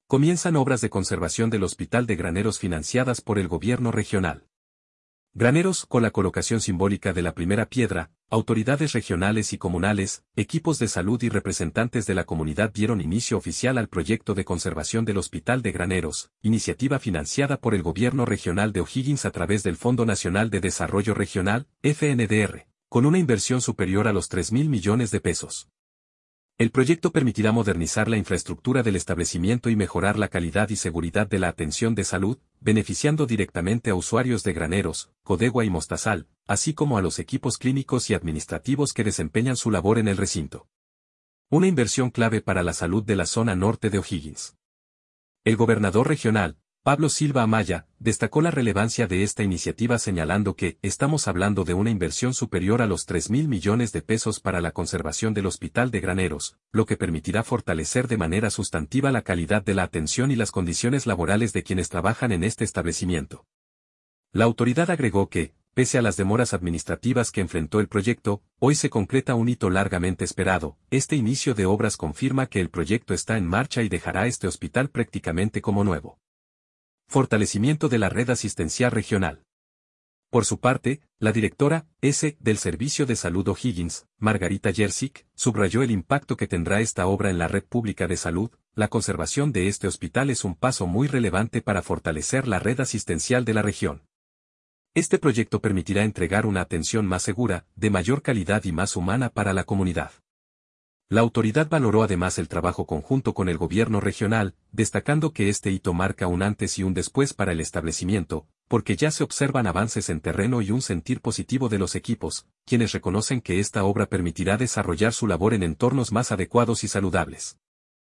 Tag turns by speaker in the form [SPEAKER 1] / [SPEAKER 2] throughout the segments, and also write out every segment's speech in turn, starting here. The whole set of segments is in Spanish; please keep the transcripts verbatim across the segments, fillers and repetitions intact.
[SPEAKER 1] Comienzan obras de conservación del Hospital de Graneros financiadas por el gobierno regional. Graneros, con la colocación simbólica de la primera piedra, autoridades regionales y comunales, equipos de salud y representantes de la comunidad dieron inicio oficial al proyecto de conservación del Hospital de Graneros, iniciativa financiada por el gobierno regional de O'Higgins a través del Fondo Nacional de Desarrollo Regional, F N D R, con una inversión superior a los tres mil millones de pesos. El proyecto permitirá modernizar la infraestructura del establecimiento y mejorar la calidad y seguridad de la atención de salud, beneficiando directamente a usuarios de Graneros, Codegua y Mostazal, así como a los equipos clínicos y administrativos que desempeñan su labor en el recinto. Una inversión clave para la salud de la zona norte de O'Higgins. El gobernador regional, Pablo Silva Amaya, destacó la relevancia de esta iniciativa señalando que estamos hablando de una inversión superior a los tres mil millones de pesos para la conservación del Hospital de Graneros, lo que permitirá fortalecer de manera sustantiva la calidad de la atención y las condiciones laborales de quienes trabajan en este establecimiento. La autoridad agregó que, pese a las demoras administrativas que enfrentó el proyecto, hoy se concreta un hito largamente esperado. Este inicio de obras confirma que el proyecto está en marcha y dejará este hospital prácticamente como nuevo. Fortalecimiento de la red asistencial regional. Por su parte, la directora S. del Servicio de Salud O'Higgins, Margarita Jersic, subrayó el impacto que tendrá esta obra en la red pública de salud. La conservación de este hospital es un paso muy relevante para fortalecer la red asistencial de la región. Este proyecto permitirá entregar una atención más segura, de mayor calidad y más humana para la comunidad. La autoridad valoró además el trabajo conjunto con el gobierno regional, destacando que este hito marca un antes y un después para el establecimiento, porque ya se observan avances en terreno y un sentir positivo de los equipos, quienes reconocen que esta obra permitirá desarrollar su labor en entornos más adecuados y saludables.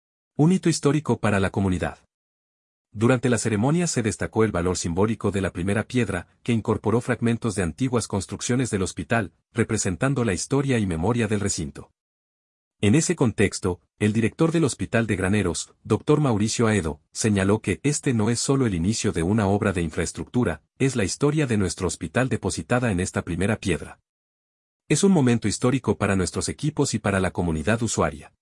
[SPEAKER 1] Un hito histórico para la comunidad. Durante la ceremonia se destacó el valor simbólico de la primera piedra, que incorporó fragmentos de antiguas construcciones del hospital, representando la historia y memoria del recinto. En ese contexto, el director del Hospital de Graneros, doctor Mauricio Aedo, señaló que este no es solo el inicio de una obra de infraestructura, es la historia de nuestro hospital depositada en esta primera piedra. Es un momento histórico para nuestros equipos y para la comunidad usuaria.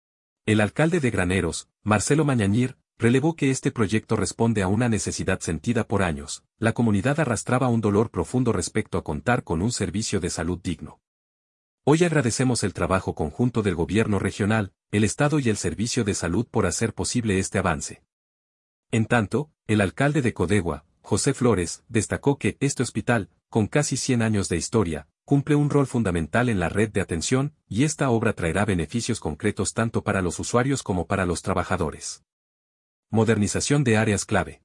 [SPEAKER 1] El alcalde de Graneros, Marcelo Mañañir, relevó que este proyecto responde a una necesidad sentida por años. La comunidad arrastraba un dolor profundo respecto a contar con un servicio de salud digno. Hoy agradecemos el trabajo conjunto del gobierno regional, el Estado y el Servicio de Salud por hacer posible este avance. En tanto, el alcalde de Codegua, José Flores, destacó que este hospital, con casi cien años de historia, cumple un rol fundamental en la red de atención, y esta obra traerá beneficios concretos tanto para los usuarios como para los trabajadores. Modernización de áreas clave.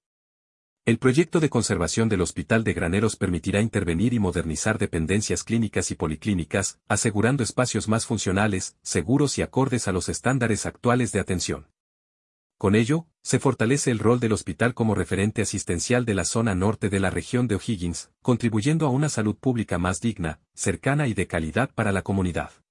[SPEAKER 1] El proyecto de conservación del Hospital de Graneros permitirá intervenir y modernizar dependencias clínicas y policlínicas, asegurando espacios más funcionales, seguros y acordes a los estándares actuales de atención. Con ello, se fortalece el rol del hospital como referente asistencial de la zona norte de la región de O'Higgins, contribuyendo a una salud pública más digna, cercana y de calidad para la comunidad.